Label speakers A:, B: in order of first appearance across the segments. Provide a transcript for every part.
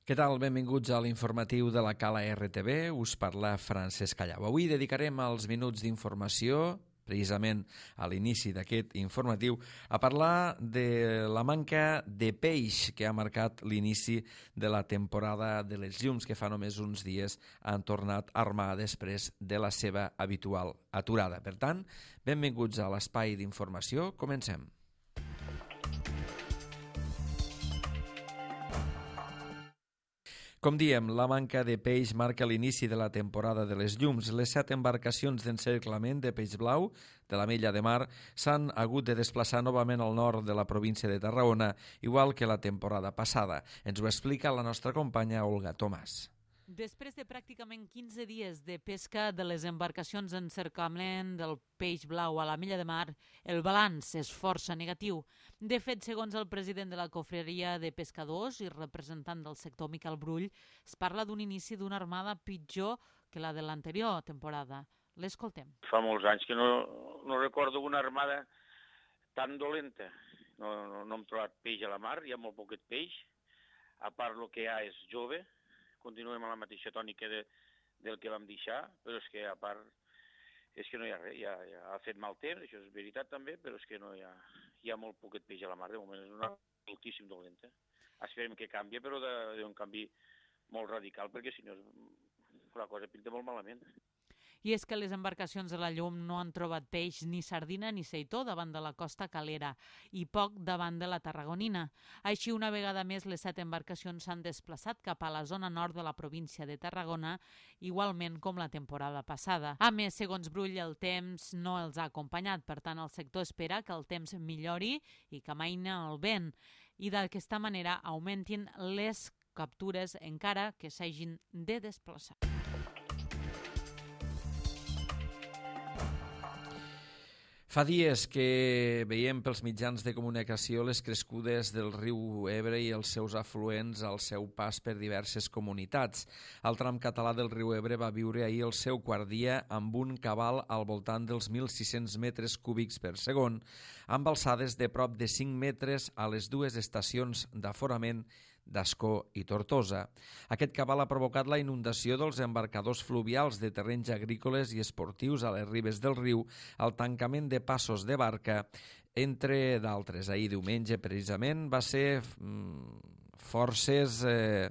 A: Què tal? Benvinguts a l'informatiu de la Cala RTV. Us parla Francesc Callau. Avui dedicarem els minuts d'informació, precisament a l'inici d'aquest informatiu, a parlar de la manca de peix que ha marcat l'inici de la temporada de les llums, que fa només uns dies han tornat a armar després de la seva habitual aturada. Per tant, benvinguts a l'espai d'informació. Comencem. Com diem, la manca de peix marca l'inici de la temporada de les llums. Les 7 embarcacions d'encerclament de peix blau de la Mella de Mar s'han hagut de desplaçar novament al nord de la província de Tarragona, igual que la temporada passada. Ens ho explica la nostra companya Olga Tomàs.
B: Després de pràcticament 15 dies de pesca de les embarcacions d'encerclament del peix blau a la Mella de Mar, el balanç és força negatiu. De fet, segons el president de la Cofreria de Pescadors i representant del sector, Miquel Brull, es parla d'un inici d'una armada pitjor que la de l'anterior temporada. L'escoltem.
C: Fa molts anys que no recordo una armada tan dolenta. No hem trobat peix a la mar, hi ha molt poquet peix. A part el que hi ha és jove. Continuem a la mateixa tònica del que vam deixar, però és que a part és que no hi ha res, ja ha fet mal temps, això és veritat també, però és que no hi ha molt poquet peix a la mar, de moment és una moltíssim dolenta. Esperem que canvi, però d'un canvi molt radical, perquè si no la cosa pinta molt malament.
B: I és que les embarcacions de la llum no han trobat peix ni sardina ni seitó davant de la costa calera i poc davant de la tarragonina. Així, una vegada més, les 7 embarcacions s'han desplaçat cap a la zona nord de la província de Tarragona, igualment com la temporada passada. A més, segons Brull, el temps no els ha acompanyat, per tant, el sector espera que el temps millori i que amaina el vent i d'aquesta manera augmentin les captures encara que s'hagin de desplaçar.
A: Fa dies que veiem pels mitjans de comunicació les crescudes del riu Ebre i els seus afluents al seu pas per diverses comunitats. El tram català del riu Ebre va viure ahir el seu quart dia amb un cabal al voltant dels 1.600 metres cúbics per segon, amb alçades de prop de 5 metres a les dues estacions d'aforament d'Ascó i Tortosa. Aquest cabal ha provocat la inundació dels embarcadors fluvials de terrenys agrícoles i esportius a les ribes del riu, el tancament de passos de barca, entre d'altres. Ahir diumenge, precisament, va ser forces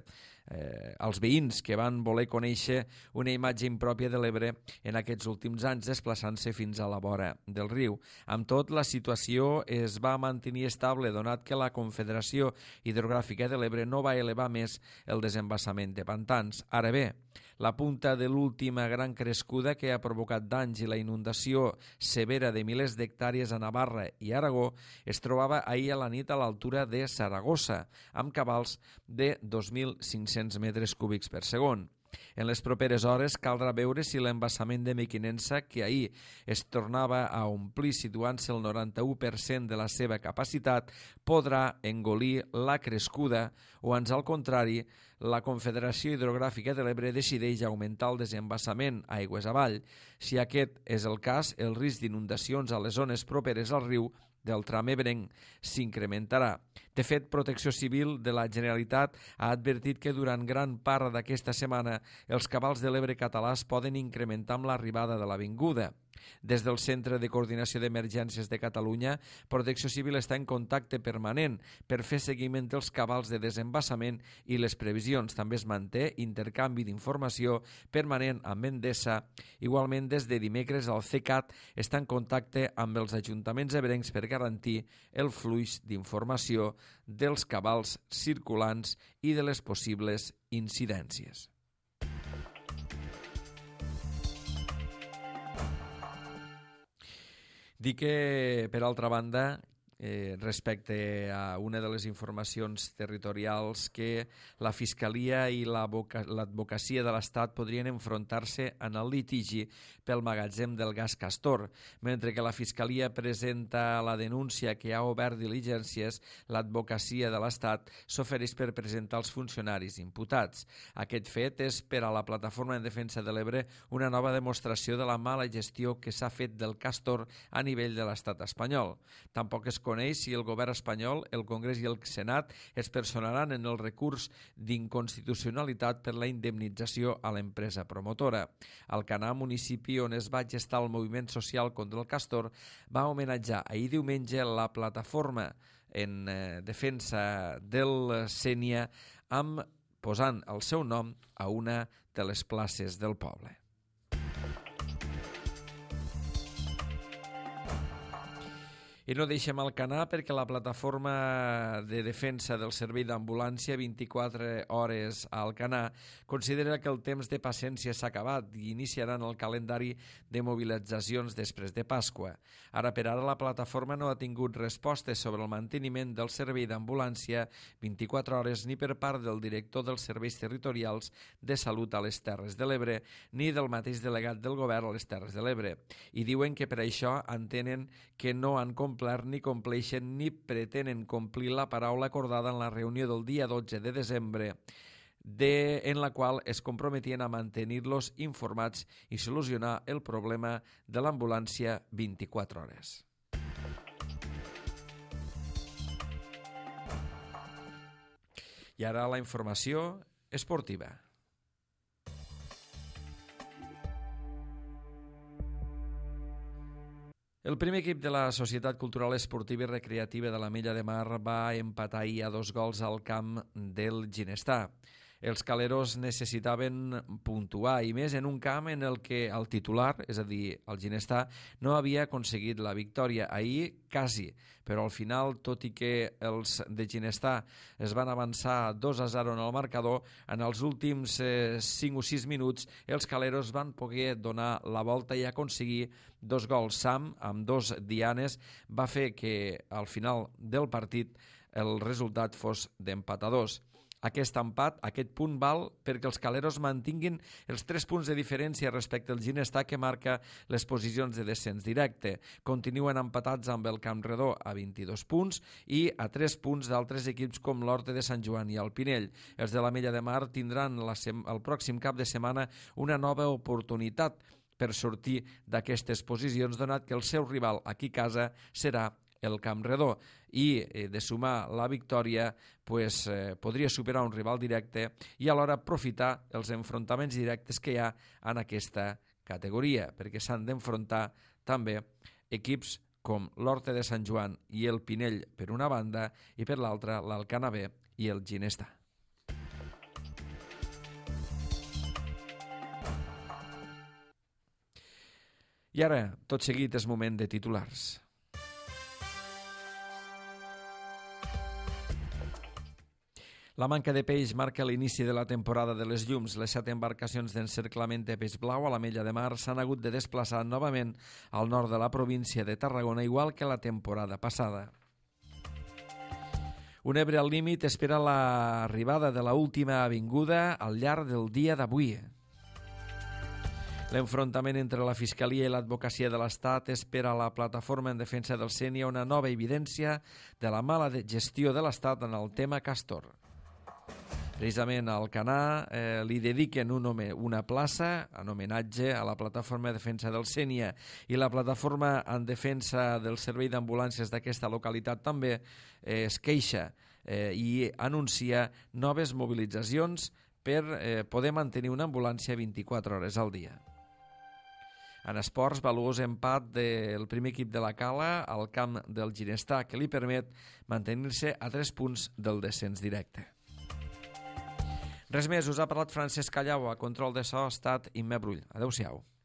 A: els veïns que van voler conèixer una imatge impròpia de l'Ebre en aquests últims anys, desplaçant-se fins a la vora del riu. Amb tot, la situació es va mantenir estable, donat que la Confederació Hidrogràfica de l'Ebre no va elevar més el desembassament de pantans. Ara bé, la punta de l'última gran crescuda que ha provocat danys i la inundació severa de milers d'hectàrees a Navarra i Aragó es trobava ahir a la nit a l'altura de Saragossa, amb cabals de 2.500 metres cúbics per segon. En les properes hores caldrà veure si l'embassament de Mequinensa, que ahir es tornava a omplir situant-se el 91% de la seva capacitat, podrà engolir la crescuda o, ans al contrari, la Confederació Hidrogràfica de l'Ebre decideix augmentar el desembassament aigües avall. Si aquest és el cas, el risc d'inundacions a les zones properes al riu del tram ebrenc s'incrementarà. De fet, Protecció Civil de la Generalitat ha advertit que durant gran part d'aquesta setmana els cabals de l'Ebre català es poden incrementar amb l'arribada de l'avinguda. Des del Centre de Coordinació d'Emergències de Catalunya, Protecció Civil està en contacte permanent per fer seguiment dels cabals de desembassament i les previsions. També es manté intercanvi d'informació permanent amb Endesa. Igualment, des de dimecres, el CECAT està en contacte amb els ajuntaments ebrencs per garantir el flux d'informació dels cabals circulants i de les possibles incidències. Dic que, per altra banda, respecte a una de les informacions territorials, que la Fiscalia i l'Advocacia de l'Estat podrien enfrontar-se en el litigi pel magatzem del gas Castor. Mentre que la Fiscalia presenta la denúncia que ha obert diligències, l'Advocacia de l'Estat s'ofereix per presentar els funcionaris imputats. Aquest fet és per a la Plataforma en Defensa de l'Ebre una nova demostració de la mala gestió que s'ha fet del Castor a nivell de l'estat espanyol. Tampoc es desconeix si el govern espanyol, el Congrés i el Senat es personaran en el recurs d'inconstitucionalitat per la indemnització a l'empresa promotora. Alcanar, municipi on es va gestar el moviment social contra el castor, va homenatjar ahir diumenge la plataforma en defensa del Sénia posant el seu nom a una de les places del poble. I no deixem Alcanar perquè la plataforma de defensa del servei d'ambulància 24 hores a Alcanar considera que el temps de paciència s'ha acabat i iniciaran el calendari de mobilitzacions després de Pasqua. Ara per ara la plataforma no ha tingut respostes sobre el manteniment del servei d'ambulància 24 hores ni per part del director dels serveis territorials de salut a les Terres de l'Ebre ni del mateix delegat del govern a les Terres de l'Ebre. I diuen que per això entenen que no han complert ni compleixen ni pretenen complir la paraula acordada en la reunió del dia 12 de desembre en la qual es comprometien a mantenir-los informats i solucionar el problema de l'ambulància 24 hores. I ara la informació esportiva. El primer equip de la Societat Cultural Esportiva i Recreativa de l'Ametlla de Mar va empatar ahir a 2 gols al camp del Ginestar. Els caleros necessitaven puntuar i més en un camp en el que el titular, és a dir, el Ginestar, no havia aconseguit la victòria. Ahir quasi, però al final, tot i que els de Ginestar es van avançar 2-0 en el marcador, en els últims 5 o 6 minuts els caleros van poder donar la volta i aconseguir 2 gols. Sam, amb 2 dianes, va fer que al final del partit el resultat fos d'empat a 2. Aquest empat, aquest punt val perquè els caleros mantinguin els 3 punts de diferència respecte al Ginestar que marca les posicions de descens directe. Continuen empatats amb el Campredó a 22 punts i a 3 punts d'altres equips com l'Horta de Sant Joan i el Pinell. Els de l'Ametlla de Mar tindran el pròxim cap de setmana una nova oportunitat per sortir d'aquestes posicions, donat que el seu rival aquí a casa serà el Campredó i de sumar la victòria podria superar un rival directe i alhora aprofitar els enfrontaments directes que hi ha en aquesta categoria, perquè s'han d'enfrontar també equips com l'Horta de Sant Joan i el Pinell per una banda i per l'altra l'Alcanar B i el Ginestar. I ara, tot seguit, és moment de titulars. La manca de peix marca l'inici de la temporada de les llums. Les 7 embarcacions d'encerclament de peix blau a l'Ametlla de Mar s'han hagut de desplaçar novament al nord de la província de Tarragona, igual que la temporada passada. Un Ebre al límit espera l'arribada de l'última avinguda al llarg del dia d'avui. L'enfrontament entre la Fiscalia i l'Advocacia de l'Estat espera a la plataforma en defensa del Sénia una nova evidència de la mala gestió de l'Estat en el tema Castor. Precisament a Alcanar li dediquen una plaça en homenatge a la plataforma de defensa del Sénia i la plataforma en defensa del servei d'ambulàncies d'aquesta localitat també es queixa i anuncia noves mobilitzacions per poder mantenir una ambulància 24 hores al dia. En esports, valuós empat del primer equip de la Cala al camp del Ginestar, que li permet mantenir-se a 3 punts del descens directe. Res més, us ha parlat Francesc Callau, a control de so ha estat Imma Brull. Adéu-siau.